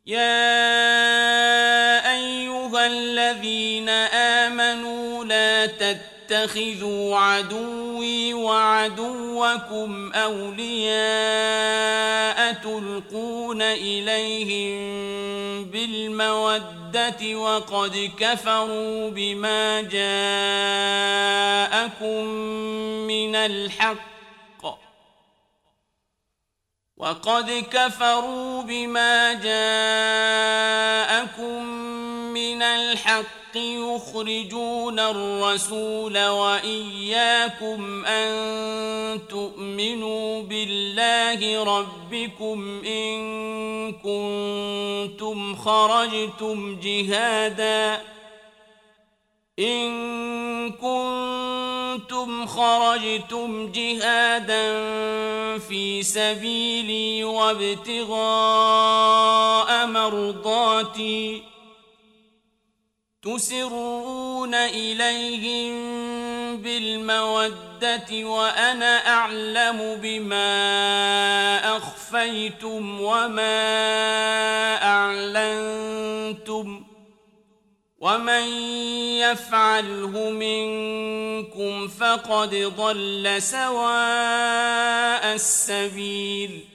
يا أيها الذين آمنوا لا تتخذوا عدوي وعدوكم أولياء تلقون إليهم بالمودة وقد كفروا بما جاءكم من الحق يخرجون الرسول وإياكم أن تؤمنوا بالله ربكم إن كنتم خرجتم جهادا في سبيلي وابتغاء مرضاتي تسرون إليهم بالمودة وأنا أعلم بما أخفيتم وما أعلنتم ومن يفعله منكم فقد ضل سواء السبيل